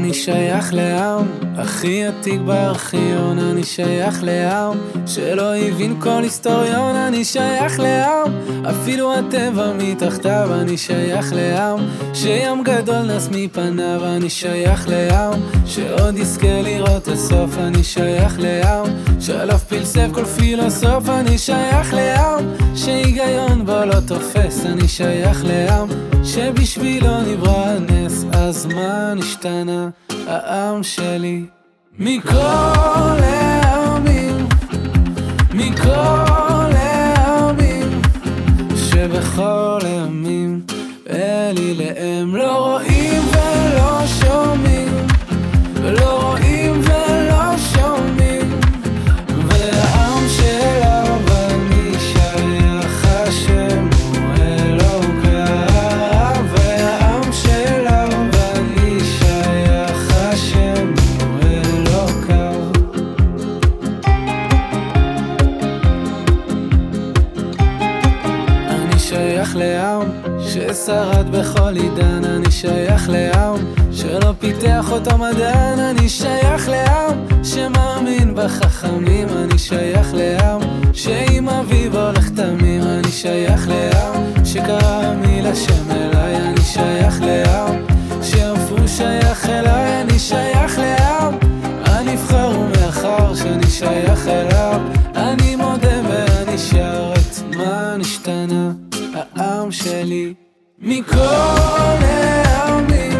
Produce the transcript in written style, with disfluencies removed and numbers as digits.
אני שייך לעם הכי עתיק בארכיון. אני שייך לעם שלא הבין כל היסטוריון. אני שייך לעם אפילו הטבע מתחתיו. אני שייך לעם שים גדול נס מפניו. אני שייך לעם שעוד יזכה לראות הסוף. אני שייך לעם שעליו פלסף כל פילוסוף. אני שייך לעם שהיגיון בו לא תופס. אני שייך לעם שבשבילו נברא הנס. אז מה נשתנה העם שלי מכל העמים, מכל העמים שבכל הימים אלי להם לא רואים ולא שומעים, לא רואים ולא שומעים. והעם שלנו ואני שייך השם הוא אלוקיו. והעם שלנו ואני שייך השם הוא אלוקיו. אני שייך לעם ששרד בכל עידן. אני שייך לעם שלא פיתח אותו מדען. אני שייך לעם שמאמין בחכמים. אני שייך לעם שעם אביו הולך תמים. אני שייך לעם שקרא מילה שם אליי. אני שייך לעם שאף הוא שייך אליי. אני שייך לעם הנבחר ומאחר שאני שייך אליו אני מודה ואני שר. את מה נשתנה העם שלי מכל העמים,